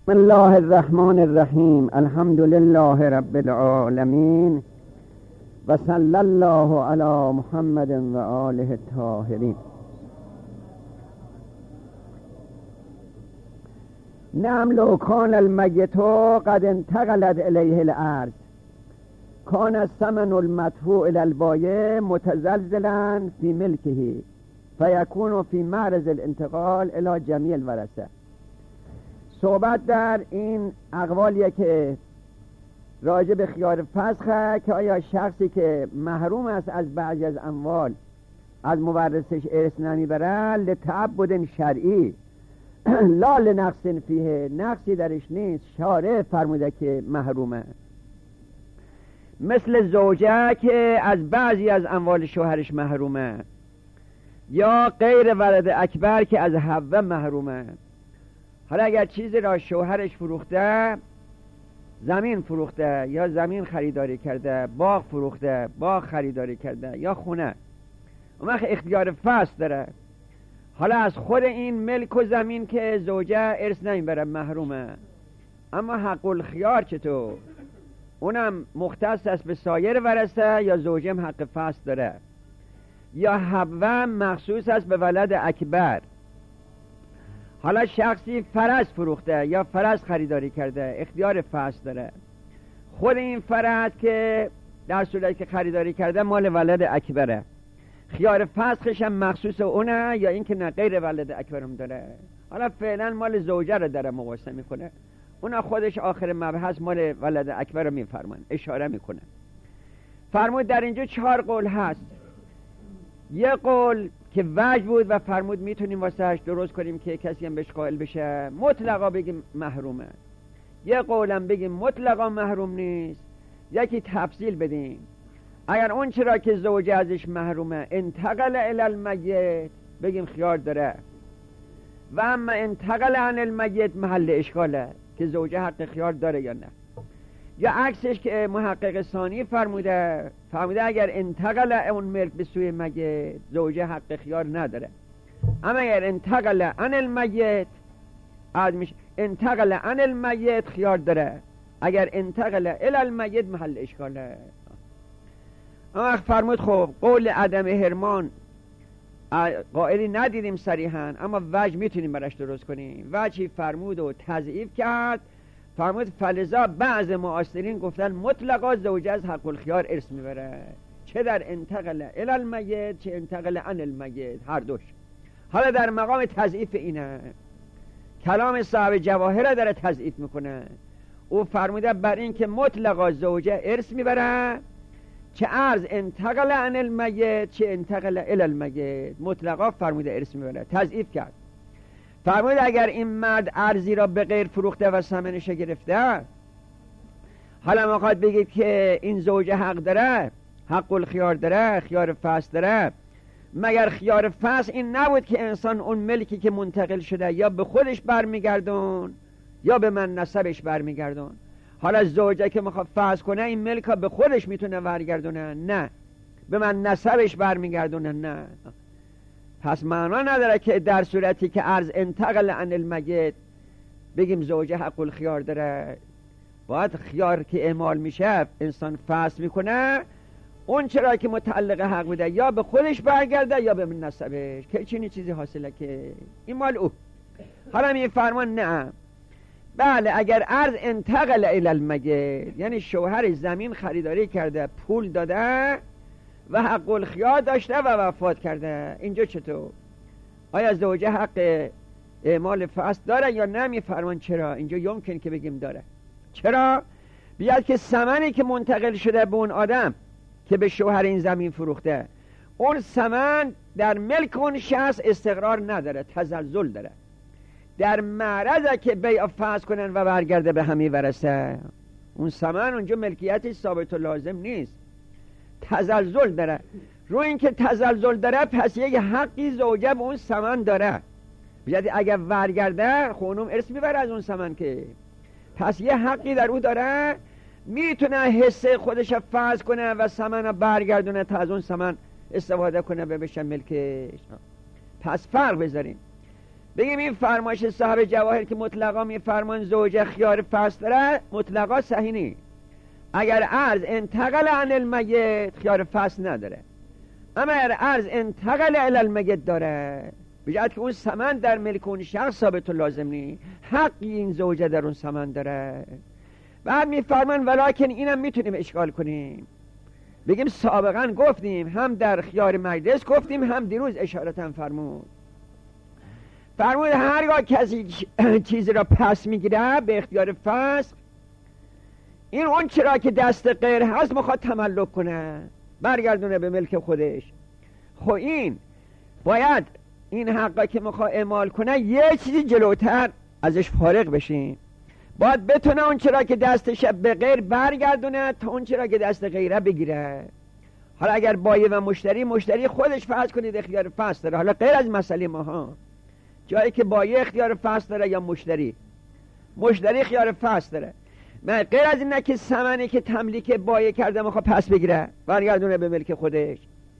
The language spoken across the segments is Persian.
بسم الله الرحمن الرحیم. الحمد لله رب العالمین و صلی الله علی محمد و آله الطاهرین. نعم لو کان المیت قد انتقلت الیه الارض کان الثمن المدفوع الی البایع متزلزلا فی ملکه فیکون فی معرض الانتقال الی جمیع الورثه. صحبت در این اقوالیه که راجع به خیار فسخه که آیا شخصی که محروم است از بعضی از اموال از مورثش ارث نمیبره لتعبد شرعی لا لنقص فیه، نقصی درش نیست، شارع فرموده که محرومه. مثل زوجه که از بعضی از اموال شوهرش محرومه، یا غیر ولد اکبر که از حوه محرومه. حالا اگر چیزی را شوهرش فروخته، زمین فروخته یا زمین خریداری کرده، باغ فروخته باغ خریداری کرده یا خونه، اون وقت اختیار فسخ داره. حالا از خود این ملک و زمین که زوجه ارث نمیبره، محرومه. اما حق الخیار چطور؟ اونم مختص است به سایر ورثه یا زوجه هم حق فسخ داره، یا حوه مخصوص است به ولد اکبر. حالا شخصی فرس فروخته یا فرس خریداری کرده، اختیار فسخ داره. خود این فرس که در صورتی که خریداری کرده مال ولد اکبره، خیار فسخش هم مخصوص اونه یا این که نه غیر ولد اکبرم داره. حالا فعلا مال زوجه رو داره مقایسه میکنه، اونا خودش آخر مبحث مال ولد اکبر رو میفرمان، اشاره میکنه. فرمود در اینجا 4 قول هست. یه قول که وجه بود و فرمود میتونیم واسهش درست کنیم که کسی هم بهش قائل بشه، مطلقا بگیم محرومه. یه قولم بگیم مطلقا محروم نیست، یکی تفصیل بدیم. اگر اون چرا که زوجه ازش محرومه انتقل الی المیت بگیم خیار داره، و اما انتقل عن المیت محل اشکاله که زوجه حق خیار داره یا نه. یا عکسش که محقق ثانی فرموده اگر انتقل اون ملک به سوی میت زوجه حق خیار نداره. اما اگر انتقل عن المیت انتقل عن المیت خیار داره، اگر انتقل الی المیت محل اشکاله. اما فرمود خب قول عدم حرمان قائلی ندیدیم صریحا، اما وجه میتونیم براش درست کنیم. وجهی فرمود و تضعیف کرد، فرمود فلذا بعض معاصرین گفتن مطلقا زوجه از حق الخیار ارث میبره، چه در انتقل الی المیت چه انتقل عن المیت، هر دوش. حالا در مقام تضعیف اینه، کلام صاحب جواهر داره تضعیف میکنه. او فرموده بر این که مطلقا زوجه ارث میبره، چه ارز انتقل عن المیت چه انتقل الی المیت، مطلقا فرموده ارث میبره. تضعیف کرد، فرمود اگر این مرد ارزی را به غیر فروخته و ثمنش گرفته، حالا میخواد بگید که این زوجه حق داره، حق الخیار داره، خیار فسخ داره. مگر خیار فسخ این نبود که انسان اون ملکی که منتقل شده یا به خودش برمیگردون یا به من نسبش برمیگردون؟ حالا زوجه که میخواد فسخ کنه این ملک ها به خودش میتونه برگردونه؟ نه، به من نسبش برمیگردونه؟ نه. پس معنا نداره که در صورتی که ارز انتقل عن المیت بگیم زوجه حق الخیار داره. باید خیار که اعمال میشه انسان فسخ میکنه، اون چرا که متعلق حق بوده یا به خودش برگرده یا به نسبش، که چنین چیزی حاصله که این مال او. حالا می فرمان نه، بله اگر ارز انتقل الی المیت یعنی شوهر زمین خریداری کرده، پول داده و حق الخیار داشته و وفات کرده، اینجا چطور؟ آیا زوجه حق اعمال فسخ داره یا نمی فرمان؟ چرا؟ اینجا یمکن که بگیم داره. چرا؟ بیاد که ثمنی که منتقل شده به اون آدم که به شوهر این زمین فروخته، اون ثمن در ملک اون شخص استقرار نداره، تزلزل داره، در معرضه که بیع فسخ کنن و برگرده به همین ورثه. اون ثمن اونجا ملکیتی ثابت و لازم نیست، تزلزل داره. رو این که تزلزل داره پس یک حقی زوجه به اون ثمن داره. بیاد اگر برگرده خونم ارث میبره از اون ثمن، که پس یه حقی در او داره، میتونه حصه خودش فسخ کنه و ثمن برگردونه تا از اون ثمن استفاده کنه و بشه ملکش. پس فرق بذاریم بگیم این فرمایش صاحب جواهر که مطلقا میفرمان زوجه خیار فصل داره، مطلقا صحیح نیست. اگر عرض انتقل عن المیت خیار فصل نداره، اما اگر عرض انتقل الی المیت داره، بجد که اون ثمن در ملک اون شخص ثابت و لازم نیست، حقی این زوجه در اون ثمن داره. بعد میفرمان ولکن اینم میتونیم اشکال کنیم، بگیم سابقا گفتیم، هم در خیار مجلس گفتیم، هم دیروز اشارتاً فرمود هرگاه کسی چیزی را پس میگیره به اختیار فسخ، این اون چرا که دست غیر هست میخواد تملک کنه، برگردونه به ملک خودش. خب این باید این حقا که میخواد اعمال کنه یه چیزی جلوتر ازش فارغ بشیم، باید بتونه اون چرا که دستش به غیر برگردونه تا اون چرا که دست غیره بگیره. حالا اگر بایع و مشتری خودش فرض کنید اختیار فسخ داره، حالا غیر از مسئله ماها، جایی که بایع اختیار فسخ داره یا مشتری خیار فسخ داره، من غیر از اینه که ثمنی که تملیک بایع کرده میخواد پس بگیره برگردونه به ملک خودش،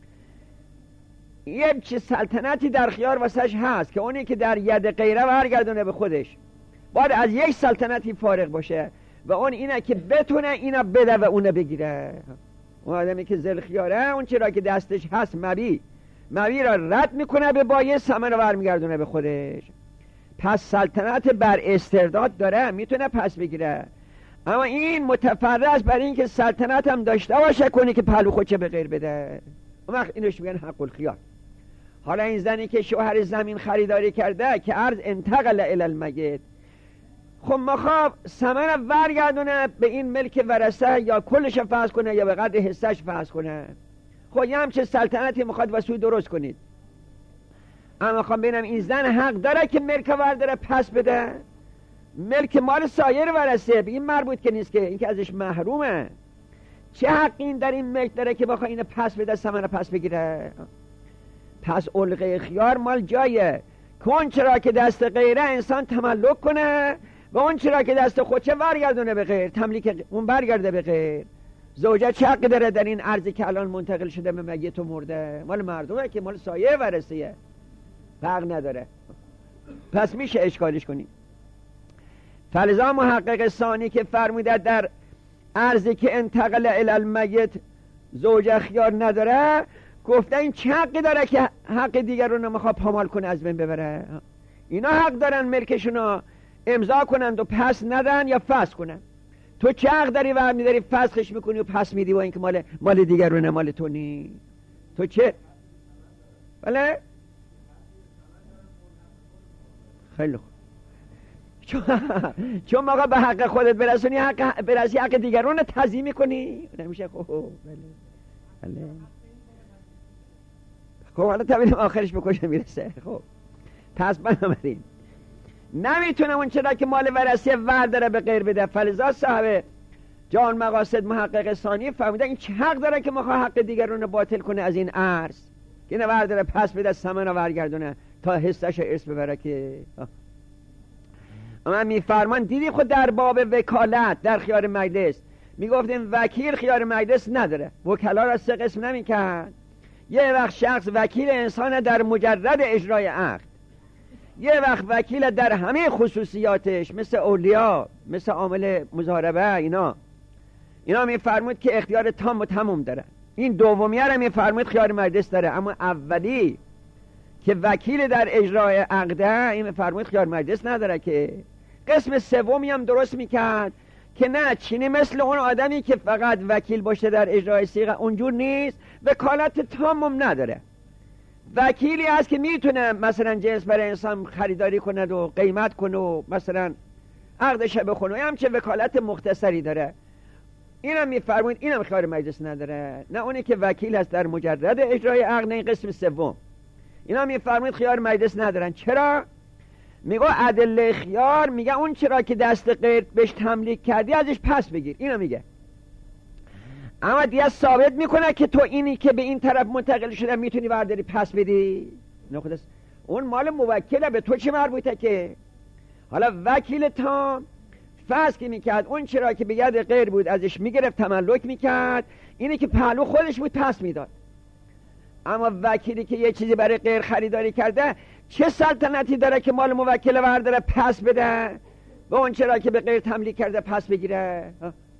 یه چه سلطنتی در خیار واسش هست که اونی که در ید غیره برگردونه به خودش، باید از یک سلطنتی فارغ باشه و اون اینه که بتونه اینا بده و اونه بگیره. اون آدمی که ذل خیاره اون چرا که دستش هست مبی را رد میکنه به بایع، ثمن رو برمیگردونه به خودش. پس سلطنت بر استرداد داره، میتونه پس بگیره، اما این متفرض بر این که سلطنت هم داشته باشه کنی که پهلو خودشه به غیر بده، اون وقت اینوش میگن حق الخیار. حالا این زنی که شوهر زمین خریداری کرده که عرض انتقل الی المیت، خب مخواب ثمن رو برگردونه به این ملک ورثه، یا کلش فرض کنه یا به قدر حصهش فرض کنه. خب یه همچه سلطنتی میخواد واسه درست کنید، اما خب ببینم این زن حق داره که ملک ورداره پس بده، ملک مال سایر ورثه، به این مربوط که نیست، که این که ازش محرومه. چه حقی این در این ملک داره که بخواه اینو پس بده، ثمن رو پس بگیره؟ پس علقه خیار مال جایه که اون چرا که دست غیره انسان تملک کنه و اون چرا که دست خودشه برگردونه به غیر، تملیک اون برگرده به غیر. زوجه چه حقی داره در این ارضی که الان منتقل شده به میت و مرده؟ مال مردمه که مال سایه ورثه، فرق نداره. پس میشه اشکالش کنیم. فلذا محقق ثانی که فرموده در ارضی که انتقل الی المیت زوجه خیار نداره، گفته این چه حقی داره که حق دیگر رو نمیخواد پامال کنه، از بین ببره؟ اینا حق دارن ملکشونو امضا کنند و پس ندن یا فسخ کنن. تو چه حق داری و میداری فسخش میکنی و پس میدی و اینکه مال دیگرونه، مال تو نی؟ تو چه؟ بله؟ خیلی خوب. چون موقع به حق خودت برسونی حق دیگرون رو تضییع میکنی، نمیشه. خب بله خب حالا تبینیم آخرش به کجا میرسه. خب پس بنابراین نمیتونه اون چرا که مال ورثه ورداره به غیر بده. فلذا صاحب جان مقاصد محقق ثانی فهمیده این چه حق داره که میخواه حق دیگرون رو باطل کنه از این ارث، که اینو ورداره پس بده، ثمن رو برگردونه تا حصهش ارث ببره. که اما میفرمان دیدی خود در باب وکالت در خیار مجلس میگفتیم وکیل خیار مجلس نداره، وکلا را سه قسم نمیکرد. یه وقت شخص وکیل انسان در مجرد اجرای عقد، یه وقت وکیل در همه خصوصیاتش، مثل اولیا، مثل عامل مضاربه، اینا میفرمود که اختیار تام و تموم داره. این دومیه رو میفرمود خیار مجلس داره، اما اولی که وکیل در اجرای عقده این میفرمود خیار مجلس نداره. که قسم سومی هم درست میکرد که نه، چینی مثل اون آدمی که فقط وکیل باشه در اجرای صیغه اونجور نیست، وکالت تامم نداره. وکیلی هست که میتونه مثلا جنس برای انسان خریداری کند و قیمت کنه و مثلا عقدش بخونه، هم چه وکالت مختصری داره. اینم میفرمایید اینم خیار مجلس نداره. نه اونی که وکیل هست در مجرد اجرای عقد، نه این قسم سوم. اینا میفرمایید خیار مجلس ندارن. چرا؟ میگه ادله خیار میگه اون چرا که دست غیر بهش تملیک کردی ازش پس بگیر. اینو میگه، اما دیگه ثابت میکنه که تو اینی که به این طرف منتقل شده میتونی برداری پس بدی. اون مال موکله، به تو چه مربوطه؟ که حالا وکیل تام فرض که میکرد اون چرا که به ید غیر بود ازش میگرفت، تملک میکرد، اینی که پهلو خودش بود پس میداد. اما وکیلی که یه چیزی برای غیر خریداری کرده چه سلطنتی داره که مال موکل ورداره پس بده و اون چرا که به غیر تملیک کرده پس بگیره؟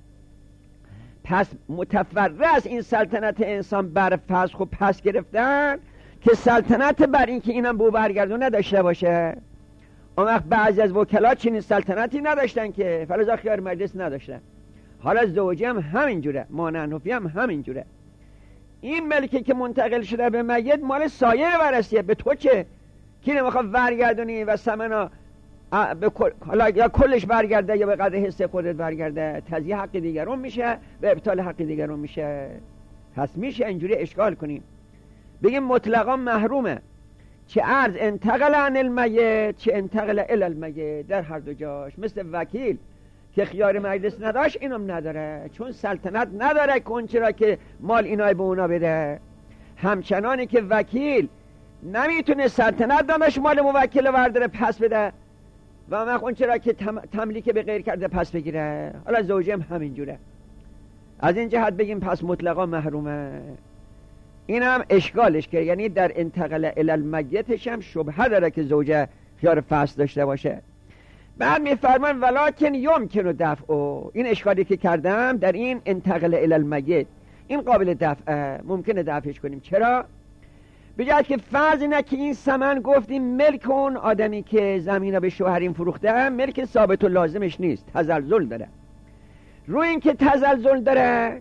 پس متفرع این سلطنت انسان بر فسخ و پس گرفتن که سلطنت بر این که اینم بو برگردون نداشته باشه. اون وقت بعضی از وکلا چنین سلطنتی نداشتن که فلزا خیار مجلس نداشتن. حالا زوجی هم همینجوره، مانعنفی هم همینجوره. این ملکی که منتقل شده به میت مال سایر ورثیه. به تو چه؟ کی نمیخواد برگردونی و ثمنا حالا یا کلش برگرده یا به قدر حص خودت برگرده، تضییع حق دیگرون میشه و ابطال حق دیگرون میشه. پس میشه اینجوری اشکال کنیم بگیم مطلقا محرومه، چه عرض انتقل عن المیت چه انتقل الی المیت، در هر دو جاش. مثل وکیل که خیار مجلس نداشت اینم نداره، چون سلطنت نداره که اون چرا که مال اینای به اونا بده. همچنانی که وکیل نمیتونه سلطنت دانش مال موکل ورداره پس بده و اون چرا که تملیک به غیر کرده پس بگیره. حالا زوجی هم همینجوره. از این جهت بگیم پس مطلقا محرومه. این هم اشکالش که یعنی در انتقل الی المیتش هم شبهه داره که زوجه خیار فسخ داشته باشه. بعد میفرمان ولکن یمکن دفع. این اشکالی که کردم در این انتقل الی المیت این قابل دفع، ممکنه دفعش کنیم. چرا؟ بجاید که فرض اینه که این ثمن گفتیم ملک اون آدمی که زمین رو به شوهرین فروخته ملک ثابت و لازمش نیست، تزلزل داره. روی این که تزلزل داره،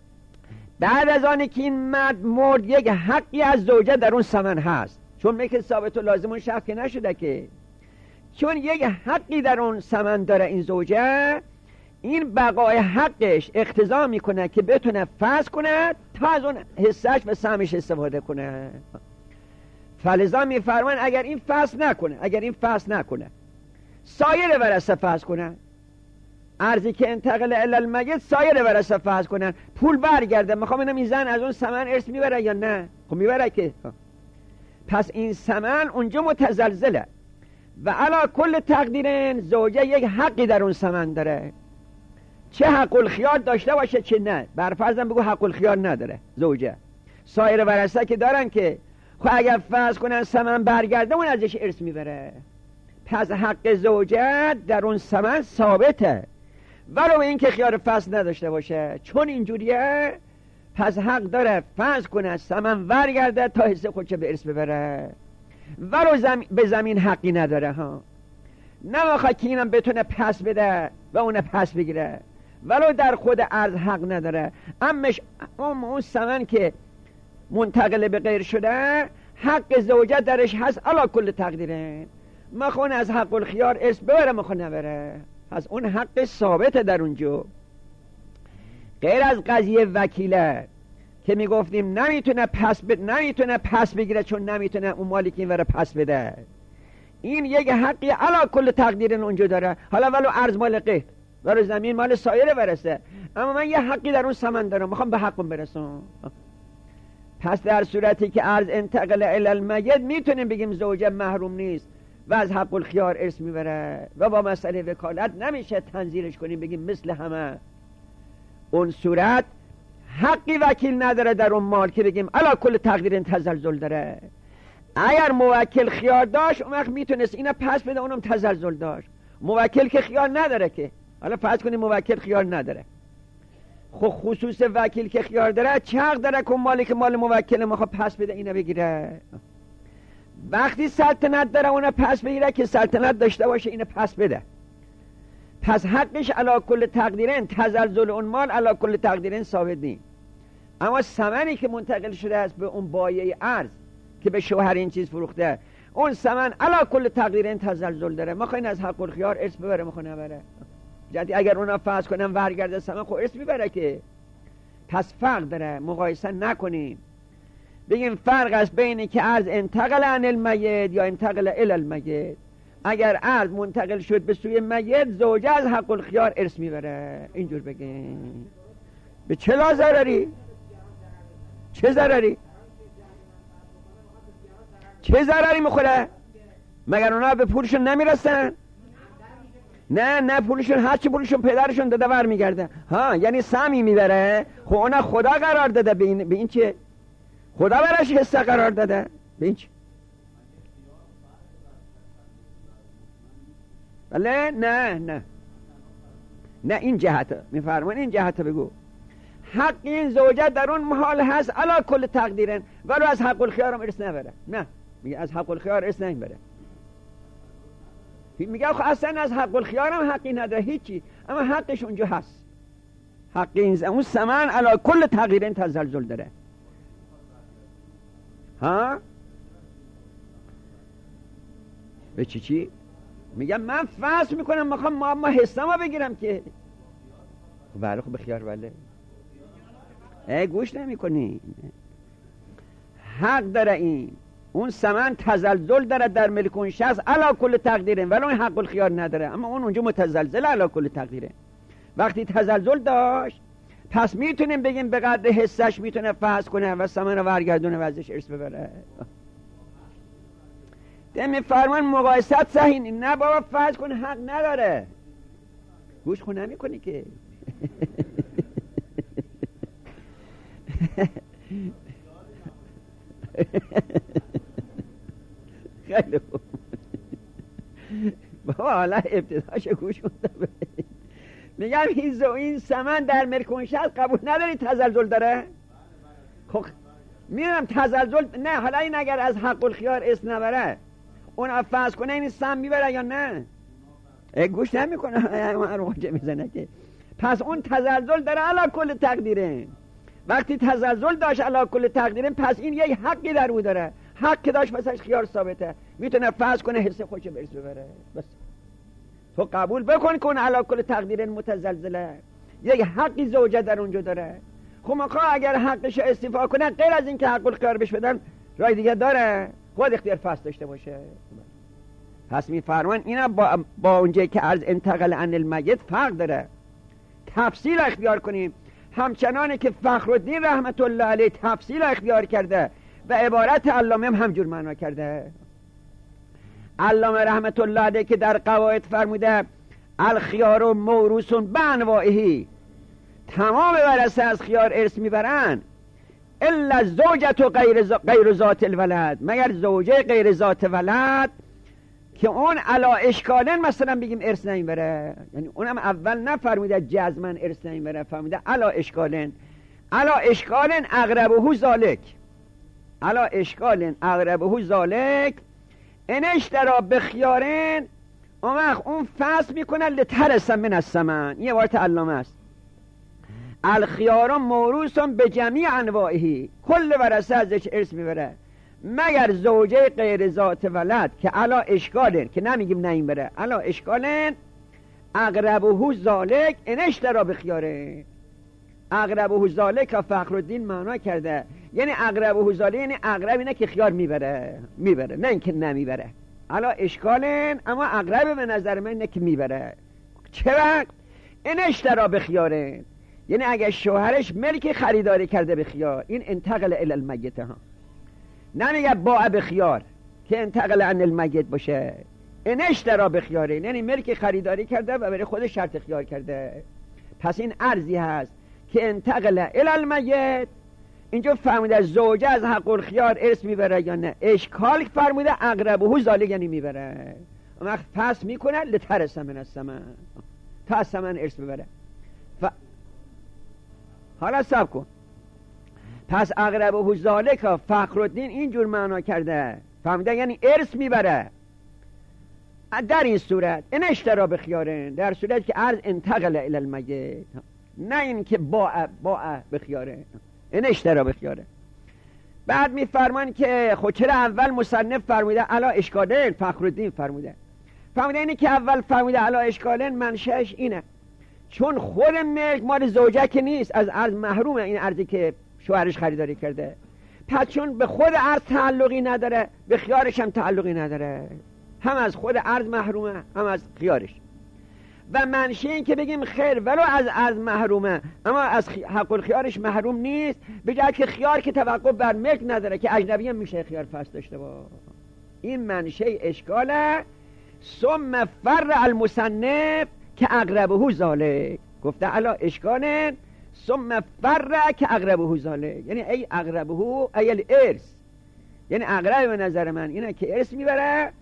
بعد از آنی که این مرد مرد یک حقی از زوجه در اون ثمن هست، چون ملک ثابت و لازم اون شخص که نشده که، چون یک حقی در اون ثمن داره این زوجه، این بقای حقش اقتضا میکنه که بتونه فسخ کنه تا از اون حصهش و سهمش استفاده کنه. فلذا میفرمان اگر این فسخ نکنه سایر ورثه فسخ کنه. ارزی که انتقل الی المیت سایر ورثه فسخ کنن، پول برگرده. میخوام اینم این زن از اون ثمن ارث میبره یا نه؟ خب میبره که. پس این ثمن اونجا متزلزله و علا کل تقدیرن زوجه یک حقی در اون ثمن داره، چه حق الخیار داشته باشه چه نه. برفرضم بگو حق الخیار نداره زوجه، سایر ورثه که دارن که خب اگر فرض کنن ثمن برگرده اون ازش ارث میبره. پس حق زوجه در اون ثمن ثابته ولو این که خیار فسخ نداشته باشه. چون اینجوریه پس حق داره فرض کنه ثمن برگرده تا حصه خودش به ارث ببره، ولو به زمین حقی نداره ها. نمیخواد که اینم بتونه پس بده و اون پس بگیره، ولو در خود ارض حق نداره. اون ثمن که منتقل به غیر شده حق زوجه درش هست علا کل تقدیره. مخون از حق الخیار ارث ببره مخون نبره، پس اون حق ثابت در اونجا. غیر از قضیه وکیله که میگفتیم نمیتونه پس بگیره چون نمیتونه اون مالی که این وره پس بده. این یک حقی علا کل تقدیرن اونجا داره. حالا ولو ارض مال قهر ولو زمین مال سایر برسه، اما من یه حقی در اون ثمن دارم میخوام به حقم برسم. پس در صورتی که ارض انتقل الی المیت میتونیم بگیم زوجه محروم نیست و از حق الخیار ارث میبره و با مسئله وکالت نمیشه تنزیلش کنیم بگیم مثل همه. اون صورت حقی وکیل نداره در اون مال که بگیم علا کل تقدیر تزلزل داره. اگر موکل خیار داشت اون وقت میتونست اینا پس بده، اونم تزلزل داشت. موکل که خیار نداره که، حالا فرض کنیم موکل خیار نداره، خب خصوص وکیل که خیار داره چه حق داره که مالی که مال موکل میخواد پس بده اینا بگیره؟ وقتی سلطنت داره اونو پس بگیره که سلطنت داشته باشه اینو پس بده. پس حقش علا کل تقدیرن تزلزل اون مال علا کل تقدیرن ثابت نیست. اما ثمنی که منتقل شده است به اون بایع ارز که به شوهر این چیز فروخته، اون ثمن علا کل تقدیرن تزلزل داره. میخواین از حق الخیار ارث ببره میخواد نبره. جدی اگر اونا فرض کنن برگرده ثمن خب ارث میبره که. پس فرق داره، مقایسه نکنیم. بگیم فرق است بین که ارز انتقل عن المیت یا انتقل الی المیت. اگر ارز منتقل شد به سوی میت زوجه از حق الخیار ارث میبره. اینجور بگیم. به چه ضرری؟ چه ضرری؟ چه ضرری میخوره؟ مگر اونا به پولشون نمیرسن؟ نه پولشون هرچی پولشون پدرشون داده بر میگرده. ها یعنی سهمی میبره. خب اونا خدا قرار داده به این چه؟ خدا براش حصه قرار داده به این چه؟ بله نه این جهت میفرمان، این جهت بگو. حق این زوجه در اون محال هست علا کل تقدیرن، ولو از حق الخیار هم ارث نبره. نه میگه از حق الخیار ارث نمیبره، میگه خب اصلا از حق الخیار هم حقی نداره هیچی، اما حقش اونجا هست. حق این اون ثمن علا کل تقدیرن تزلزل داره. ها به چی میگم من فصل میکنم میخوام ما حسامو بگیرم که بله خب بخیار بله گوش نمی کنی. حق داره این، اون ثمن تزلزل داره در ملک اون شخص علا کل تقدیره، ولی اون حق الخیار نداره، اما اون اونجا متزلزل علا کل تقدیره. وقتی تزلزل داشت پس میتونیم بگیم به قدر حسش میتونه فحص کنه و ثمن رو برگردونه و ازش ارث ببره. دمی فرمان مقایست صحیح نه بابا فحص کنه حق نداره. گوش خون نمی کنی که خیلی خوب بابا حالا ابتداشو گوش کن. میگم این ثمن در ملک شخص قبول نداری تزلزل داره؟ خب میرم تزلزل نه، حالا این اگر از حق الخیار ارث نبره اون فرض کنه این ثمن میبره یا نه؟ گوش نمیکنه من واجه میزنه که پس اون تزلزل داره علا کل تقدیره. وقتی تزلزل داشت علا کل تقدیره پس این یک حقی در او داره، حق که داشت پسش خیار ثابته، میتونه فرض کنه حصه خوشه برس ببره. بس تو قبول بکن که اون علا کل تقدیره متزلزله، یک حقی زوجه در اونجا داره. خب مخواه اگر حقش استیفا کنه غیر از این که حق الخیار بهش بدن رای دیگه داره، خود اختیار فصل داشته باشه. پس میفرمان اینا با اونجایی که عرض انتقل عن المیت فرق داره، تفصیل اختیار کنیم. همچنانه که فخرالدین رحمت الله علیه تفصیل اختیار کرده و عبارت علامه هم همجور معنا کرده. علامه رحمت الله علیه که در قواعد فرموده الخیار و موروثون به انواعه، تمام ورثه از خیار ارث میبرن الا زوجت و غیر ذات الولد، مگر زوجه غیر ذات ولد که اون علا اشکالن مثلا بگیم ارث نمیبره. یعنی اونم اول نفرموده جزمن ارث نمیبره، فرموده علا اشکالن. علا اشکالن اقربه ذالک، علا اشکالن اقربه ذالک ان اشترا بخیارن، اون فصل میکنه لترس من الثمن. این عبارت علامه است. الخیار موروث به جمیع انواعه، کل ورثه ازش ارث میبره مگر زوجه غیر ذات ولد که علا اشکالن، که نمیگیم نه این بره، علا اشکالن اقربه ذالک ان اشترا بخیاره. اقربه ذالک فخرالدین معنا کرده یعنی اقربه ذالک یعنی اقرب اینه که خیار میبره نه اینکه نمیبره. علا اشکالن اما اقرب به نظر من اینه که میبره. چه وقت؟ ان اشترا بخیاره، یعنی اگه شوهرش ملک خریداری کرده به خیار، این انتقل الی المیت ها، نمیگه باع بخیار که انتقل عن المیت باشه. این اشترا بخیاره یعنی ملک خریداری کرده و برای خودش شرط خیار کرده. پس این ارزی هست که انتقل الی المیت. اینجا فرموده زوجه از حق الخیار ارث میبره یا نه، اشکال فرموده اقربه ذالک یعنی میبره. اما پس میکنه لترس من الثمن، تا از ثمن ارث ببره. حالا صبر کن. پس اقربه ذالک فخرالدین اینجور معنا کرده، فهمیده یعنی ارث میبره در این صورت. این اشترا بخیارن در صورت که ارث انتقل الی المیت، نه این که باع بخیاره. این اشترا بخیاره. بعد میفرمان که خود چرا اول مصنف فرموده علا اشکالن، فخرالدین فرموده اینه که اول فرموده علا اشکالن منشأش اینه چون خود ملک مال زوجه که نیست، از ارث محرومه، این ارثی که شوهرش خریداری کرده. پس چون به خود ارث تعلقی نداره به خیارش هم تعلقی نداره، هم از خود ارث محرومه هم از خیارش. و منشه این که بگیم خیر ولو از ارث محرومه اما از حق الخیارش محروم نیست، به جای که خیار که توقف بر ملک نداره که اجنبی هم میشه خیار فصل داشته با. این منشه اشکاله. ثم فر المصنف که اقربه ذالک، گفته علا اشکالن ثم فر که اقربه ذالک، یعنی ای اقربه ای الارث، یعنی اقرب به نظر من اینه که ارث میبره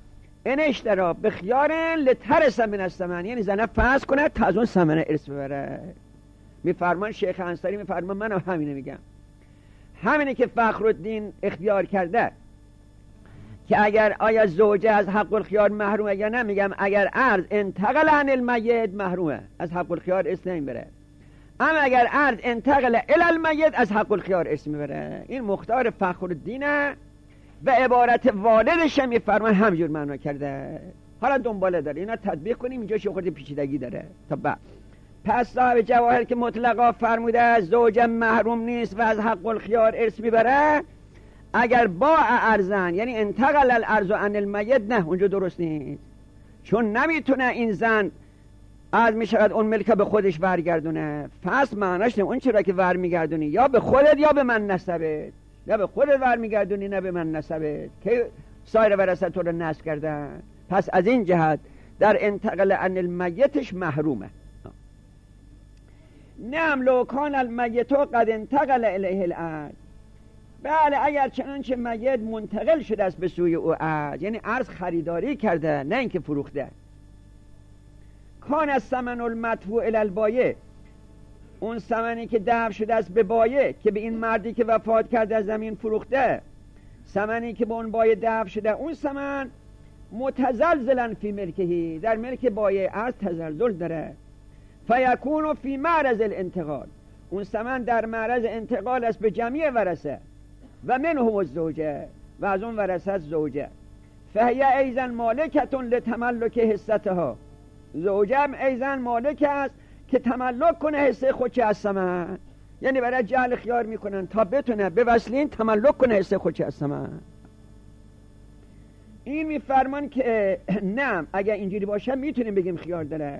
این اشترا به خیارن لترس من الثمن، یعنی زنه فرض کنه تا از اون ثمنه ارث ببره. میفرمان شیخ انصاری میفرمان، منم همینه میگم، همینه که فخرالدین اختیار کرده که اگر آیا زوجه از حق الخیار محرومه یا نه. میگم اگر عرض انتقل عن المیت محرومه، از حق الخیار ارث نمیبره، اما اگر عرض انتقل الی المیت از حق الخیار ارث میبره. این مختار فخرالدینه و عبارت والدش میفرمان همجور معنا کرده. حالا دنباله داره، اینا تطبیق کنیم، اینجا شو پیچیدگی داره. تا بعد پس صاحب جواهر که مطلقا فرموده زوجه محروم نیست و از حق الخیار ارث میبره اگر با ارزن، یعنی انتقل الارض عن المیت، نه اونجا درست نیست، چون نمیتونه این زن از میشود اون ملکه به خودش برگردونه. پس معناش نه اون چرا که ور میگردونی یا به خودت یا به من نسبت، نه به خودت ور میگردونی نه به من نسبت که سایر ورثه تو رو نسب کردن. پس از این جهت در انتقل عن المیتش محرومه. نعم لو کان المیت قد انتقل الیه الارض، بله اگر چنانچه میت منتقل شده است به سوی او ارض، یعنی ارض خریداری کرده نه اینکه فروخته. کان الثمن المدفوع الی البایع، اون ثمنی که دفع شده است به بایع که به این مردی که وفات کرده از زمین فروخته، ثمنی که به اون بایع دفع شده، اون ثمن متزلزلا فی ملکهی، در ملک بایع ارض تزلزل داره. فیکون فی معرض الانتقال، اون ثمن در معرض انتقال است به جمعی ورثه و منهم الزوجه، و از اون ورثه زوجه. فهی ایضا مالکتون لتملک حصتها، زوجه هم ایضا مالک است که تملک کنه حصه خودش از ثمن، یعنی برای جعل خیار میکنن تا بتونه به وصلین تملک کنه حصه خودش از ثمن. این میفرمان که نه اگر اینجوری باشه میتونیم بگیم خیار داره،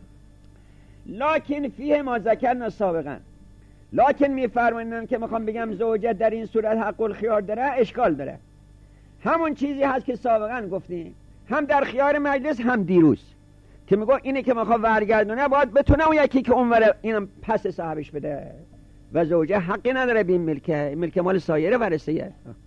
لکن فیه ما ذکرنا سابقا، لکن میفرمایند که میخوام بگم زوجه در این صورت حق الخیار داره، اشکال داره. همون چیزی هست که سابقا گفتیم، هم در خیار مجلس هم دیروز، که میگه اینه که میخواد برگردونه باید بتونه اون یکی که اونوره اینم پس صاحبش بده، و زوجه حقی نداره به این ملکه، ملک مال سایر ورثه.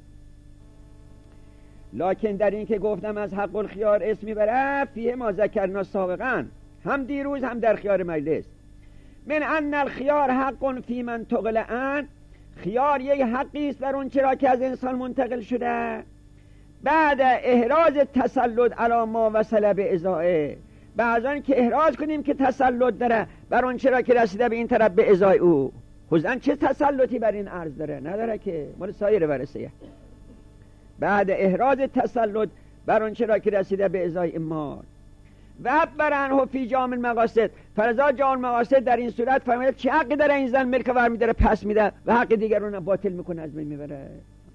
لکن در این که گفتم از حق الخیار اسمی بره، فیه ما ذکرنا سابقا، هم دیروز هم در خیار مجلس، من ان الخیار حق فی من تقل عن، خیار یک حقی است در اون چرا که از انسان منتقل شده، بعد احراز تسلط علی ما وصل به ازائه، بعضان که احراز کنیم که تسلط داره بر اون چرا که رسیده به این طرف به ازای او. خودن چه تسلطی بر این عرض داره؟ نداره که، مال سایر ورثه. بعد احراز تسلط بر اون چرا که رسیده به ازای مال و برنه فی جامع المقاصد، فرضا جامع المقاصد در این صورت فرماید چه حقی داره این زن ملک ور میداره پس میده و حق دیگرون باطل میکنه از بین میبره.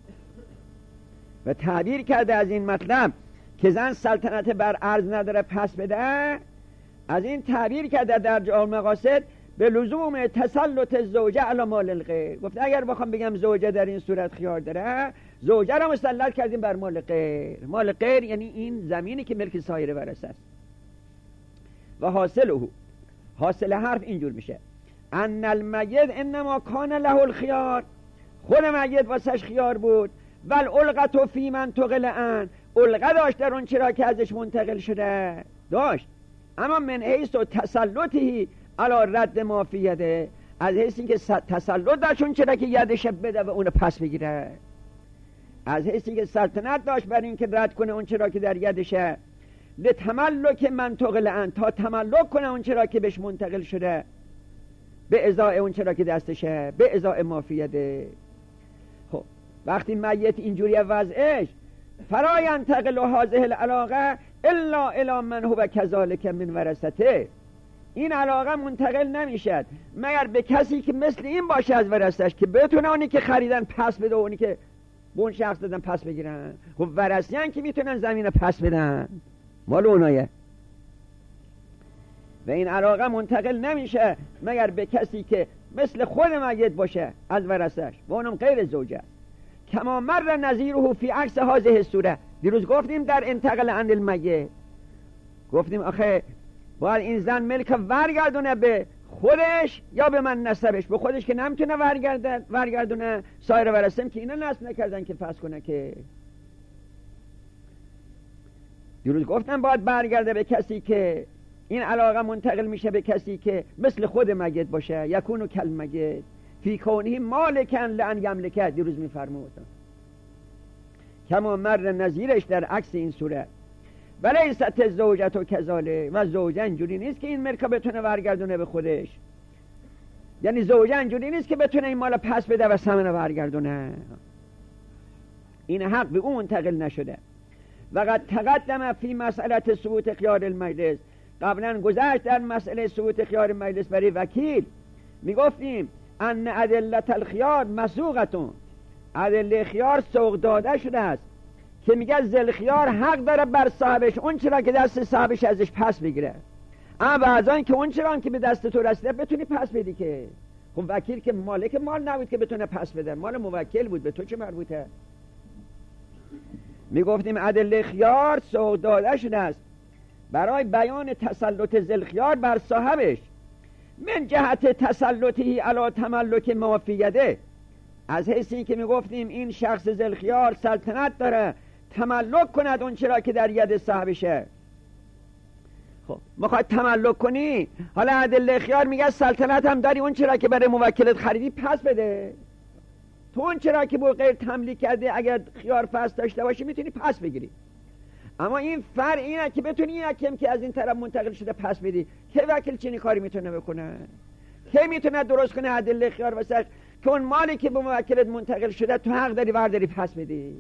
و تعبیر کرده از این مطلب که زن سلطنت بر عرض نداره پس بده، از این تعبیر کرده در جامع المقاصد به لزوم تسلط زوجه علی مال الغیر. گفت اگر بخوام بگم زوجه در این صورت خیار داره، زوجه را مسلط کردیم بر مال غیر. مال غیر یعنی این زمینی که ملک سایر ورثه است. و حاصل حرف اینجور میشه ان المیت انما کان له الخیار، خود میت واسش خیار بود، ول القت فی من تقل عن، القه داشت در اون چرا که ازش منتقل شده داشت، اما من حیث تسلطی علی رد ما فی یده، از حیث این که تسلط داشت اون چرا که یدش بده و اونو پس بگیره، از حیث این که سلطنت داشت بر این که رد کنه اون چرا که در یدشه، لتملک من تقل عن، تا تملک کنه اون چرا که بهش منتقل شده، به ازای اون چرا که دستشه، به ازای ما فی یده. خب وقتی میت اینجوری وضعش، فلا ینتقل هذه العلاقه الا الی من هو کذالک من ورثته، این علاقه منتقل نمیشد مگر به کسی که مثل این باشه از ورثتش، که بتونه اونی که خریدن پس بده و اونی که به اون شخص دادن پس بگیرن. خب ورثیان که میتونن زمین پس بدن، مال اونایه. و این علاقه منتقل نمیشه مگر به کسی که مثل خود میت باشه از ورثش و اونم غیر زوجه. کما مر نظیره فی عکس هذه الصوره، دیروز گفتیم در انتقل عن المیت، گفتیم آخه باید این زن ملک ورگردونه به خودش یا به من نسبش. به خودش که نمیتونه ورگردونه، سایر ورثه که اینا نسب نکردن که فس کنه که. دیروز گفتم باید برگرده به کسی که این علاقه منتقل میشه به کسی که مثل خود مجد باشه. یکونو کل مجد فی کونه مالکن لان یملکه. دیروز میفرمود کما مر نظیرش در عکس این صورت. ولی ست زوجت و کذاله، و زوجه اینجوری نیست که این ملکه بتونه برگردونه به خودش. یعنی زوجه اینجوری نیست که بتونه این مال پس بده و ثمن برگردونه. این حق به اون منتقل نشده. و قد تقدم فی مسئله ثبوت خیار المجلس، قبلا گذشت در مسئله ثبوت خیار مجلس برای وکیل میگفتیم ان ادله الخیار مسوقتون، ادله خیار سوق داده شده است که میگه ذل خیار حق داره بر صاحبش اون چرا که دست صاحبش ازش پس بگیره. اما بعضا که اون چرا که به دست تو رسیده بتونی پس بدی. که خب وکیل که مالک مال نبود که بتونه پس بده، مال موکل بود، به تو چه مربوطه؟ میگفتیم ادله خیار سوق داده شده است برای بیان تسلط ذل خیار بر صاحبش، من جهت تسلطی علی تملک ما فی یده، از حیث این که میگفتیم این شخص ذل خیار سلطنت داره تملک کند اون چرا که در ید صاحبشه. خب میخواد تملک کنی، حالا ادله خیار میگه سلطنت هم داری اون چرا که برای موکلت خریدی پس بده. تو اون چرا که با غیر تملیک کرده اگر خیار فصل داشته باشی میتونی پس بگیری. اما این فرق اینه که بتونی این حکم که از این طرف منتقل شده پس بدی. که وکیل چنین کاری میتونه بکنه؟ که میتونه درست کنه ادله خیار واسه که اون مالی که به موکلت منتقل شده تو حق داری برداری پس بدی.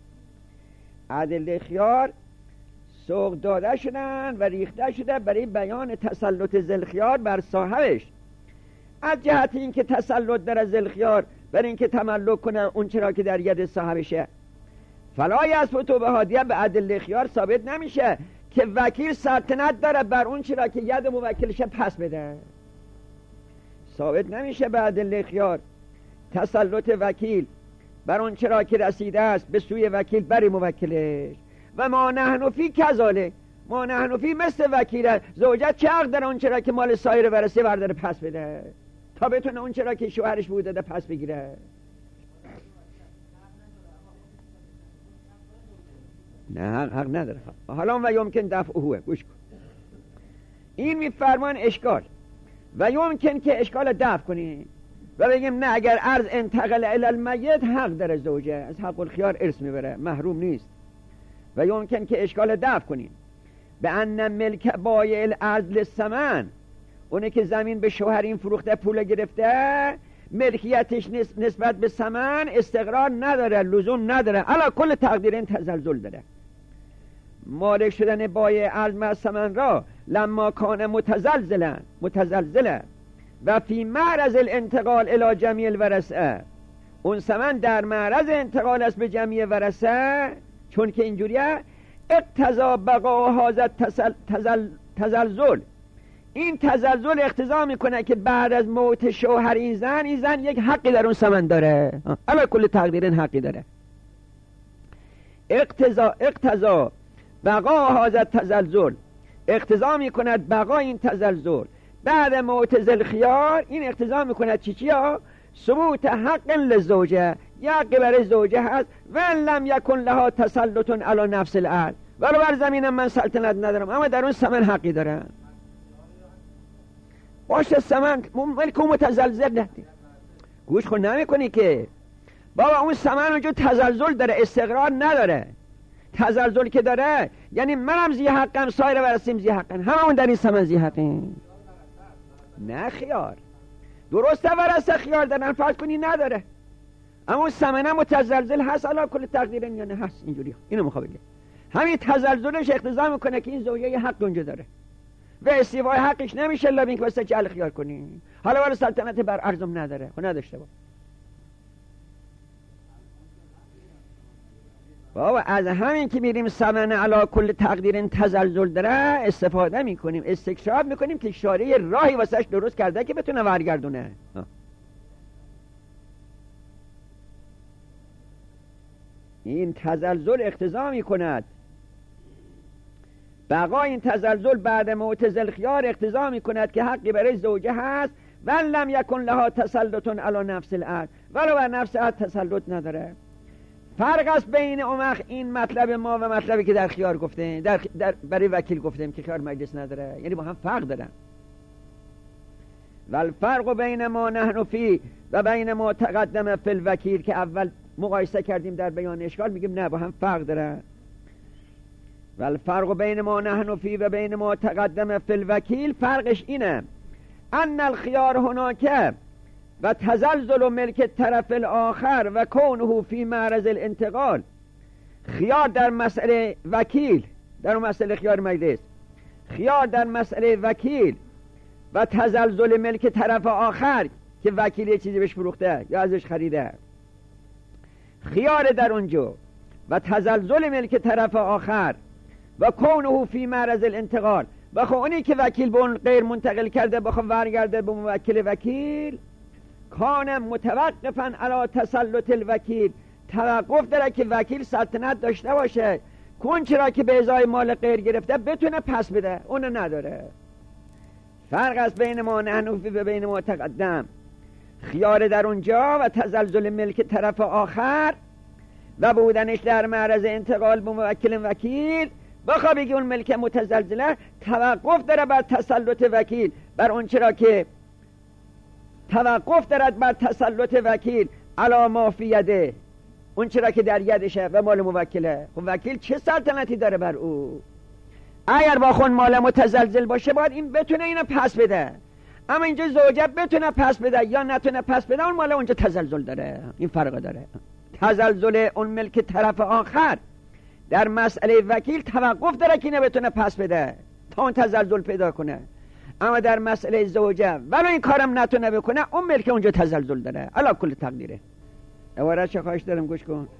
ادله خیار سوق داده شدن و ریخته شده برای بیان تسلط ذل خیار بر صاحبش، از جهت این که تسلط داره ذل خیار برای این که تملک کنه اون چرا که در ید صاحبشه. فلا یثبت به هادیه، به ادله خیار ثابت نمیشه که وکیل سلطنت داره بر اون چرا که ید موکلشه پس بده. ثابت نمیشه به ادله خیار تسلط وکیل بر اون چرا که رسیده است به سوی وکیل بر موکلش. و ما نحن فی کذالک، ما نحن فی مثل وکیل زوجت چه حق داره اون چرا که مال سایر برسه برداره پس بده تا بتونه اون چرا که شوهرش بوده ده پس بگیره. نه حق نداره. حالا و یمکن دفعه گوش کن، این میفرمان اشکال و یمکن که اشکال دفع کنی و بگیم نه اگر ارز انتقل الی المیت حق داره زوجه از حق الخیار ارث میبره محروم نیست. و یمکن که اشکال دفع کنیم به ان ملک بایع الارض للثمن، اونه که زمین به شوهر این فروخته پول گرفته ملکیتش نسبت به ثمن استقرار نداره، لزوم نداره، علا کل تقدیر این تزلزل داره. مالک شدن بایع ارض مع ثمن را لما کان متزلزله و فی معرض الانتقال الی جمیع الورثه، اون ثمن در معرض انتقال است به جمیع ورثه، چون که اینجوریه اقتضا بقا هذا تزلزل، این تزلزل اقتضا میکنه که بعد از موت شوهر این زن یک حقی در اون ثمن داره، علا کل تقدیر این حقی داره. اقتضا بقا هذا تزلزل، اقتضا میکند بقا این تزلزل بعد موت ذل خیار، این اقتضا میکند چیا؟ ثبوت حق للزوجه، حقی برای زوجه هست و لم یکن لها تسلط علی نفس الارض، ولو بر زمینم من سلطنت ندارم اما در اون ثمن حقی دارم. باشه ثمن ملک متزلزل نهدی گوش خود نمیکنی که بابا اون ثمن اونجا تزلزل داره، استقرار نداره. تزلزل که داره یعنی منم زی حقم سایر ورثیم زی حقن، همون در این ثمن زی حقیم. نه خیار درسته ورثه خیار دارن فرض کنی نداره، اما اون ثمنه متزلزل هست علا کل تقدیر یا نه هست. اینجوری اینو میخوام بگم همین تزلزلش اقتضا میکنه که این زوجه یه حق اونجا داره و استیفای حقش نمیشه الا اینکه واسه جعل خیار کنی. حالا ولی سلطنت بر ارزم نداره، خب نداشته با بابا از همین که میریم ثمن علا کل تقدیر تزلزل داره استفاده میکنیم، استکشاف میکنیم که شارع راهی واسش درست کرده که بتونه برگردونه. این تزلزل اقتضا میکند بقا این تزلزل بعد موت ذل خیار اقتضا میکند که حقی برای زوجه هست و لم یکن لها تسلط علی نفس الارض، ولو بر نفس الارض تسلط نداره. فرق است بین این مطلب ما و مطلبی که در خیار گفتیم، برای وکیل گفتیم که خیار مجلس نداره، یعنی با هم فرق دارن. والفرق بین ما نحن فی و بین ما تقدم فی الوکیل که اول مقایسه کردیم در بیان اشکال، میگیم نه با هم فرق دارن. والفرق بین ما نحن فی و بین ما تقدم فی الوکیل، فرقش اینه ان الخیار هناک و تزلزل ملک الطرف الاخر و کونه فی معرض الانتقال. خیار در مسئله وکیل، در مسئله خیار مجلس، خیار در مسئله وکیل و تزلزل ملک طرف آخر که وکیل یه چیزی بهش فروخته یا ازش خریده، خیار در اونجا و تزلزل ملک طرف آخر و کونه فی معرض الانتقال. بخو اونی که وکیل به اون غیر منتقل کرده بخو برگرده به موکل وکیل، کان متوقفا علی تسلط الوکیل، توقف داره که وکیل سلطنت داشته باشه، کون چرا که به ازای مال غیر گرفته بتونه پس بده، اونو نداره. فرق است بین ما نحن فی و بین ما تقدم، خیار در اونجا و تزلزل ملک طرف آخر و بودنش در معرض انتقال به موکل وکیل. بخواه بگی اون ملک متزلزله توقف داره بر تسلط وکیل، بر اون چرا که توقف دارد بر تسلط وکیل علی ما فی یده، اون چرا که در یدشه و مال موکله. خب وکیل چه سلطنتی داره بر او؟ اگر با خون مال متزلزل باشه باید این بتونه اینو پس بده، اما اینجا زوجه بتونه پس بده یا نتونه پس بده، اون مال اونجا تزلزل داره. این فرق داره. تزلزل اون ملک طرف آخر در مسئله وکیل توقف داره که اینو بتونه پس بده تا اون تزلزل پیدا کنه، اما در مسئله زوجه ولو این کارم نتونه بکنه اون ملک اونجا تزلزل داره علا کل تقدیره. عبارت چه خواهش دارم گوش کن.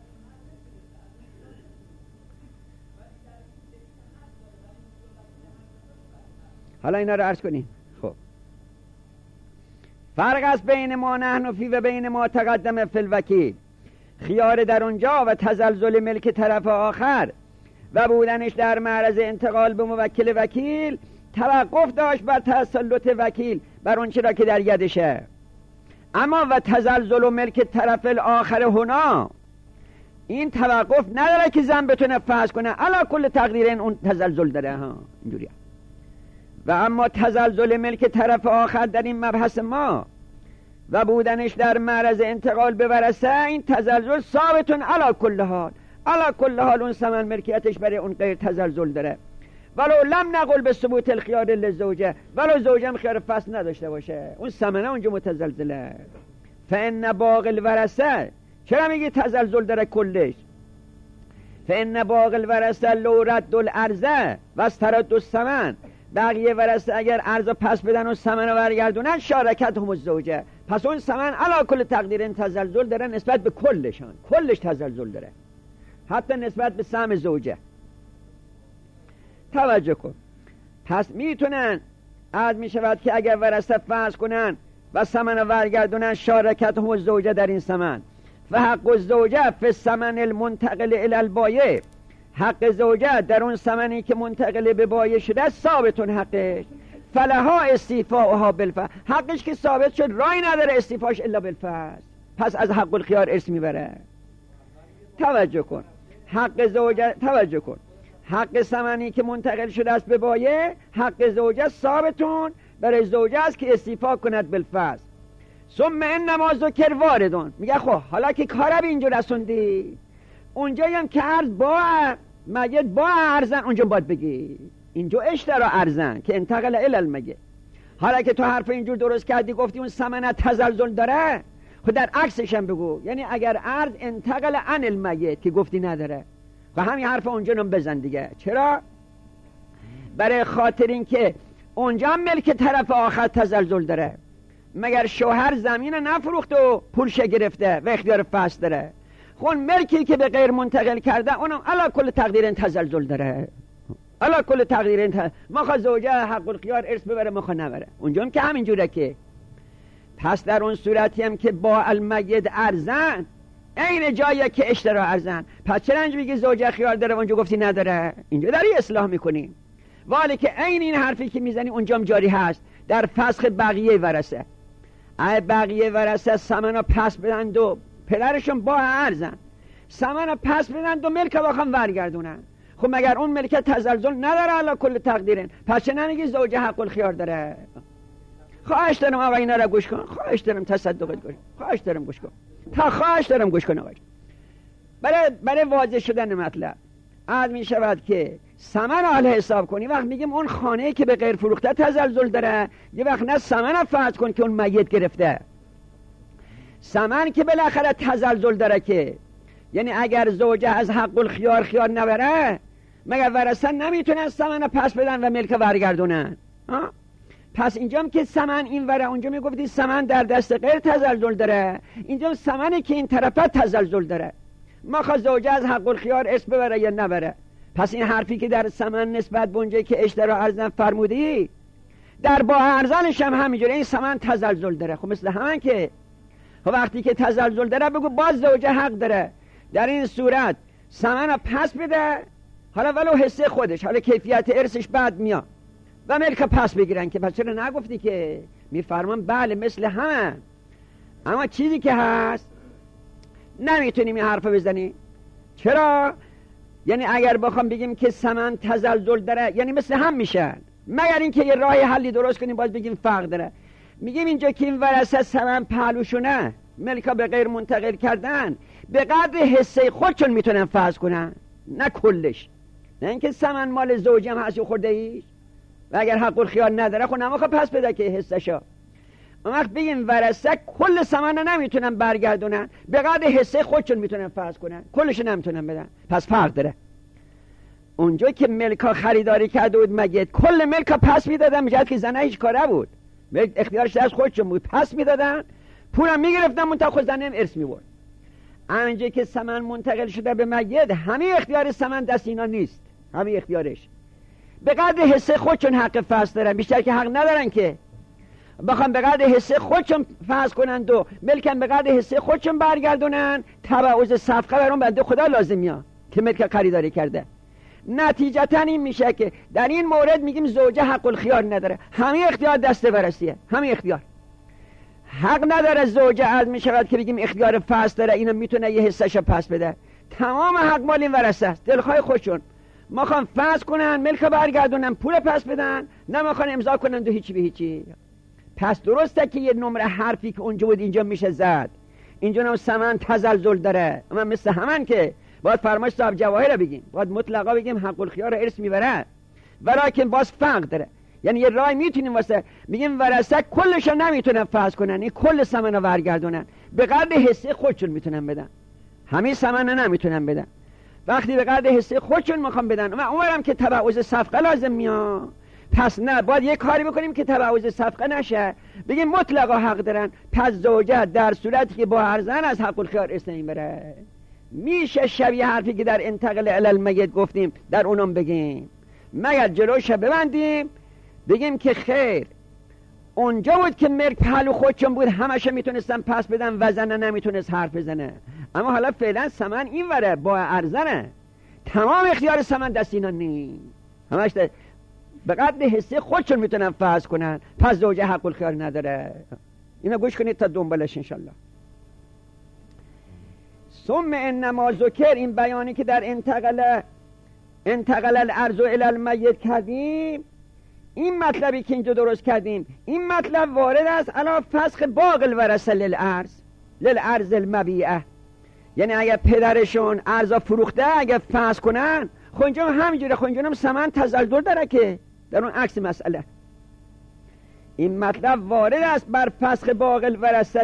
حالا اینا رو عرض کنیم. خب فرق است بین ما نحن فی و بین ما تقدم فی الوکیل، خیار در اونجا و تزلزل ملک طرف آخر و بودنش در معرض انتقال به موکل وکیل توقف داشت بر تسلط وکیل بر اون چرا که در یدشه، اما و تزلزل ملک طرف الاخر هنا این توقف نداره که زن بتونه فحص کنه، علا کل تقدیرین اون تزلزل داره ها اینجوریه. و اما تزلزل ملک طرف آخر در این مبحث ما و بودنش در معرض انتقال به ورثه، این تزلزل ثابتون علا کل حال، علا کل حال اون ثمن ملکیتش برای اون غیر تزلزل داره. ولو لم نقل به ثبوت الخیار للزوجه، ولو زوجه هم خیار فصل نداشته باشه اون ثمنه اونجا متزلزله. فان باقی الورثه، چرا میگی تزلزل داره کلش؟ فان باقی الورثه لو رد الارضه و استرد الثمن، بقیه ورثه اگر ارض پس بدن و ثمن رو برگردونن شارکت هم الزوجه، پس اون ثمن علا کل تقدیر تزلزل داره نسبت به کلشان، کلش تزلزل داره حتی نسبت به سهم زوجه. توجه کن. پس میتونن عرض میشود که اگر ورثه فرض کنن و ثمن رو برگردونن شارکت هم الزوجه در این ثمن و حق الزوجه فی الثمن المنتقل الی البایع، حق زوجه در اون ثمنی که منتقل به بایع شده ثابتون حقش، فلها استیفاءها بالفعل، حقش که ثابت شد رای نداره استیفاش الا بالفعل، پس از حق الخیار ارث میبره. توجه کن. حق زوجه، توجه کن، حق ثمنی که منتقل شده است به بایع، حق زوجه ثابتون برای زوجه است که استیفا کند بالفعل. ثم انما ذکر واردون، میگه خب حالا که کارا به اینجا رسوندی، اونجا هم که عرض با مگه با ارزن اونجا باید بگی اینجا اشترا ارزن که انتقل الی المگه. حالا که تو حرف اینجور درست کردی گفتی اون ثمن تزلزل داره، خود در عکسش هم بگو، یعنی اگر ارز انتقل عن المیت که گفتی نداره و همین حرف اونجا هم بزن دیگه. چرا؟ برای خاطر این که اونجا هم ملک طرف آخر تزلزل داره، مگر شوهر زمین نفروخته و پولش گرفته و اختیار فصل داره، خون ملکی که به غیر منتقل کرده اونم علا کل تقدیر تزلزل داره، علا کل تقدیر مخواه زوجه حق الخیار ارث ببره مخواه نبره، اونجا هم که همینجوره. که پس در اون صورتی هم که با المیت ارزن این جایی که اشترا ارزن، پس چرا اینجا بگی زوجه خیار داره اونجا گفتی نداره؟ اینجا داری اصلاح میکنیم، ولی که این حرفی که میزنی اونجا هم جاری هست در فسخ بقیه ورثه. بقیه ورثه ثمنو پس بدن و پدرشون با ارزن، سمن رو پس بدن و ملک بخوام برگردونن. خب مگر اون ملک تزلزل نداره علا کل تقدیرن؟ پس چه نمیگی زوجه حق الخیار داره؟ خواهش دارم آقا اینا رو گوش کن، خواهش دارم تصدقت گوش، خواهش دارم گوش کن، تا خواهش دارم گوش کن آقا. برای واضح شدن مطلب عاد می شود که ثمن رو حساب کنی. وقت میگیم اون خانه‌ای که به غیر فروخته تزلزل داره، یه وقت نه ثمن رو فرض کن که اون میت گرفته، ثمن که بالاخره تزلزل داره، که یعنی اگر زوجه از حق الخیار خیار نبره مگر ورثه نمیتونن ثمن رو پس بدن و ملک برگردونن؟ پس اینجام که ثمن این وره، اونجا میگفتی ثمن در دست غیر تزلزل داره، اینجا ثمنی که این طرفه تزلزل داره. ما خواست زوجه از حق الخیار اسم ببره یا نبره. پس این حرفی که در ثمن نسبت به اونجایی که اشترا ارزن فرمودی، در با ارزنش هم همینجوره، این ثمن تزلزل داره. خب مثل همین که وقتی که تزلزل داره بگو باز زوجه حق داره، در این صورت ثمن رو پس بده، حالا ولو حصه خودش، حالا کیفیت ارثش بعد میاد و ملک پس بگیرن. که پس چرا نگفتی که میفرمان بله مثل همه، اما چیزی که هست نمیتونیم این حرف بزنی. چرا؟ یعنی اگر بخوام بگیم که ثمن تزلزل داره یعنی مثل هم میشن، مگر اینکه یه راه حلی درست کنیم باز بگیم فرق داره. میگیم اینجا که این ورثه ثمن پهلوشونه ملکا به غیر منتقل کردن، به قدر حصه خودشون میتونن فرض کنن، نه کلش، نه اینکه ثمن مال زوجی هم هست و خورده ایش، و اگر حق الخیار نداره خب نمیخواد پس بده که حصه‌شو. اون وقت بگیم ورثه کل ثمن رو نمیتونن برگردونن، به قدر حصه خودشون میتونن فرض کنن، کلش نمیتونن بدن. پس فرق داره. اونجا که ملکا خریداری کرده بود مگه کل ملکا پس میدادن، میگه که زنه هیچ کاره بود، ملک اختیارش از خودشون بود، پس میدادن، پولم میگرفتن، منتها خود زنه هم ارث میبرد. اونجا که ثمن منتقل شده به مگید، همه اختیار ثمن دست اینا نیست، همه اختیارش به قدر حصه خودشون حق فرض دارن، بیشتر که حق ندارن که بخوام به قدر حصه خودشون فرض کنند و ملکم به قدر حصه خودشون برگردونن. تبعوض صفقه برام بنده خدا لازم میاد که ملک خریداری کرده. نتیجتا این میشه که در این مورد میگیم زوجه حق الخیار نداره، همه اختیار دست ورثیه، همه اختیار. حق نداره زوجه عرض میشود که بگیم اختیار فرض داره، اینو میتونه یه حصهشو پس بده. تمام حق مال این ورثه است، دلخواه خودشون. ما خوان فرض کنن ملک برگردونن، پول پس بدن، نه ما خوان امضا کنن دو هیچی به هیچی. پس درسته که یه نمره حرفی که اونجا بود اینجا میشه زد، اینجا هم ثمن تزلزل داره، اما مثل همن که باید فرمایش صاحب جواهر بگیم، باید مطلقا بگیم حق الخیار ارث میبره، ولیکن باز فرق داره. یعنی یه راه میتونیم واسه میگیم ورثه کلش نمیتونن فرض کنن، این کل ثمن رو برگردونن، به قدر حصه خودشون میتونن بدن، همین ثمن نمیتونن بدن. وقتی به قدر حصه خودشون میخوام بدن و اونورم که تبعوض صفقه لازم میاد، پس نه، باید یه کاری بکنیم که تبعوض صفقه نشه، بگیم مطلقا حق دارن. پس زوجه در صورتی که با هر زن از حق الخیار اسم بره، میشه شبیه حرفی که در انتقل الالمیت گفتیم در اونم بگیم، مگر جلوش ببندیم بگیم که خیر اونجا بود که ملک پهلو خودشون بود، همشه میتونستن پس بدن و زنه نمیتونست حرف بزنه، اما حالا فعلا ثمن این وره با ارزنه، تمام اختیار ثمن دست اینا نیست، همش به قدر حصه خودشون میتونن فرض کنن. پس زوجه حق الخیار نداره. اینا گوش کنید تا دنبالش انشالله. ثم انما ذکر، این بیانی که در انتقل الارض الی المیت کردیم، این مطلبی که اینجا درست کردیم، این مطلب وارد است علی فسخ باقی الورثه للارض المبیعه. یعنی اگر پدرشون ارزا فروخته اگر فرض کنن، خب اینجا همینجوره، خب اینجا هم ثمن تزلزل داره که در اون عکس مسئله. این مطلب وارد است بر فسخ باقی الورثه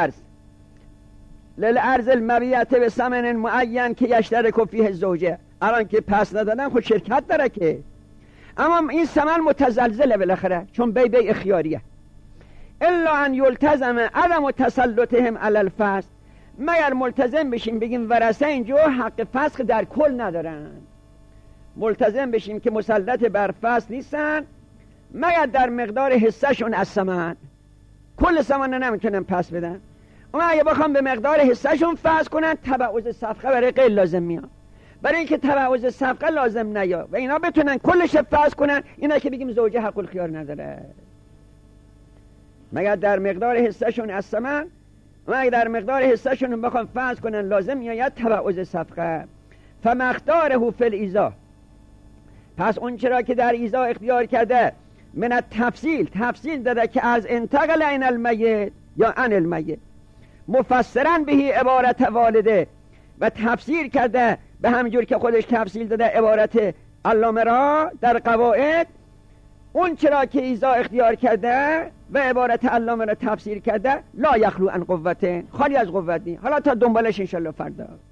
للارض المبیعه به ثمن معین که یشترک فیه الزوجه. الان که پس ندادن خود شرکت داره که، اما این ثمن متزلزله بالاخره، چون بی اخیاریه. الا ان یلتزم عدم تسلطهم علی الفسخ، مگر ملتزم بشیم بگیم ورثه اینجا حق فسخ در کل ندارن، ملتزم بشیم که مسلط بر فسخ نیستن مگر در مقدار حصهشون از ثمن، کل ثمن نمیتونن پس بدن. اما اگه بخوام به مقدار حصهشون فسخ کنن، تبعوض صفقه برای غیر لازم میاد. برای اینکه تبعوض صفقه لازم نیا و اینا بتونن کلش فسخ کنن، اینا که بگیم زوجه حق الخیار نداره، مگر در مقدار حصهشون از ثمن و اگه در مقدار حصهشون بخوام فرض کنن لازم میآید تبعوض صفقه. فمختاره فی الایضاح، پس اون چرا که در ایضاح اختیار کرده من تفصیل داده که از انتقل این المیت یا عن المیت، مفسرا بهی عبارت والده، و تفسیر کرده به همجور که خودش تفصیل داده عبارت علامه را در قواعد. اون چرا که ایضاح اختیار کرده و عبارت علامه را تفسیر کرده لا یخلو عن قوته، خالی از قوت نیست. حالا تا دنبالش انشالله فردا.